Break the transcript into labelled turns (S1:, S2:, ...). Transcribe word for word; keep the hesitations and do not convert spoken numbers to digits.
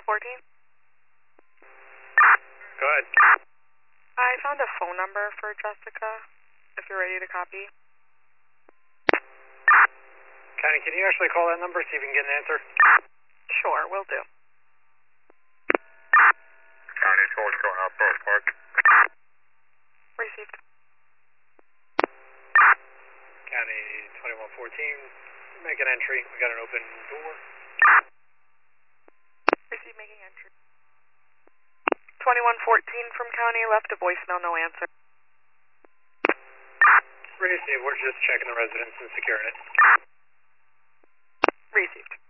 S1: fourteen?
S2: Go ahead.
S1: I found a phone number for Jessica, if you're ready to copy.
S2: County, can you actually call that number, see if you can get an answer?
S1: Sure, will do.
S2: County, what's going on, Borough Park?
S1: Received.
S2: County twenty-one fourteen, make an entry. We got an open door.
S1: Received, making entry. twenty-one fourteen from County, left a voicemail, no answer.
S2: Received, we're just checking the residence and securing it.
S1: Received.